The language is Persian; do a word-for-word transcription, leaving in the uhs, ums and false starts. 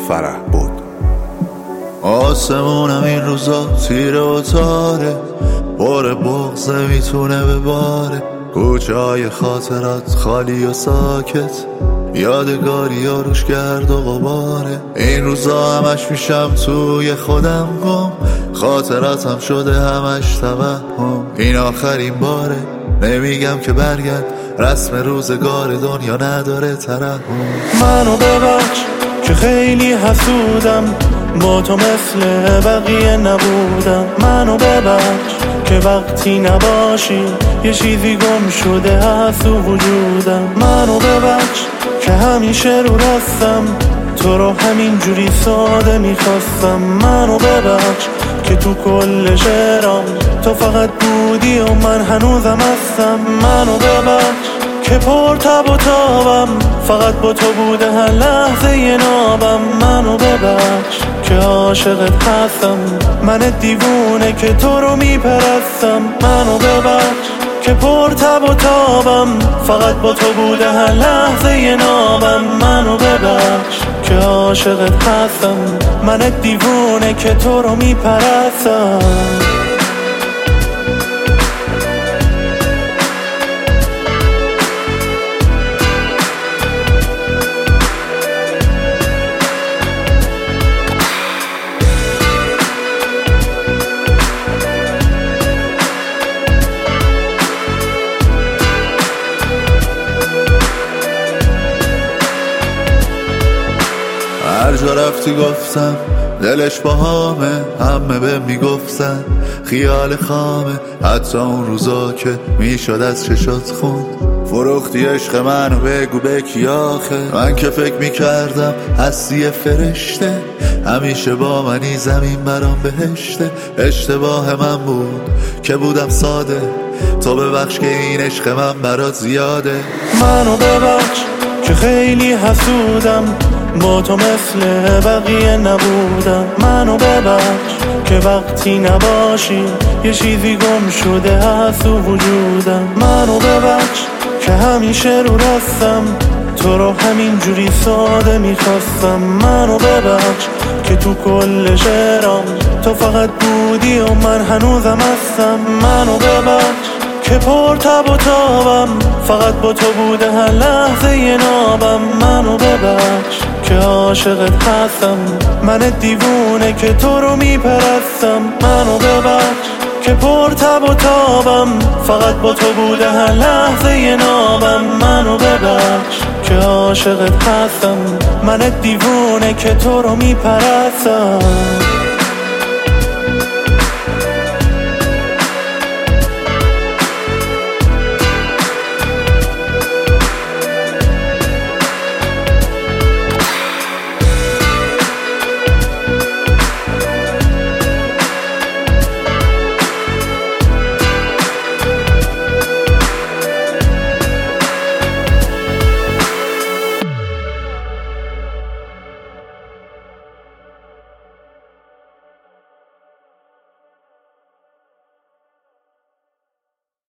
فرح بود. آسمونم این روزا تیره و تاره، پر بغض میتونه بباره. کوچه های خاطرات خالی و ساکت، یادگاری ها روش گرد و غباره. این روزا همش میشم توی خودم گم، خاطراتم شده همش توهم. این آخرین باره، نمیگم که برگرد، رسم روزگار دنیا نداره ترحم. منو ببخش که خیلی حسودم، با تو مثل بقیه نبودم. منو ببخش که وقتی نباشی یه چیزی گم شده هست تو وجودم. منو ببخش که همیشه رو راستم، تو رو همین جوری ساده میخواستم. منو ببخش که تو کل شعرام تو فقط بودی و من هنوزم هستم. منو ببخش که پر تب و تابم، فقط با تو بوده هر لحظه ی نابم. منو ببخش که عاشقت هستم، من دیوونه که تو رو میپرستم. منو ببخش که پر تب و تابم، فقط با تو بوده هر لحظه ی نابم. منو ببخش که عاشقت هستم، من دیوونه که تو رو میپرستم. هر جا رفتی گفتم دلش با همه، همه به میگفتن خیال خامه. حتی اون روزا که میشد از چشات خوند، فروختی عشق منو بگو به کی آخه. من که فکر میکردم هستی فرشته، همیشه با منی زمین برام بهشته. اشتباه من بود که بودم ساده، تو ببخش که این عشق من برات زیاده. منو ببخش که خیلی حسودم، با تو مثل بقیه نبودم. منو ببخش که وقتی نباشی یه چیزی گم شده هست تو وجودم. منو ببخش که همیشه رو راستم، تو رو همین جوری ساده میخواستم. منو ببخش که تو کل شعرام تو فقط بودی و من هنوزم هستم. منو ببخش که پر تب و تابم، فقط با تو بوده هر لحظه ی نابم. منو ببخش که عاشقت هستم، من دیوونه که تو رو میپرستم. منو ببخش که پر تب و تابم، فقط با تو بوده هر لحظه ی نابم. منو ببخش که عاشقت هستم، من دیوونه که تو رو میپرستم.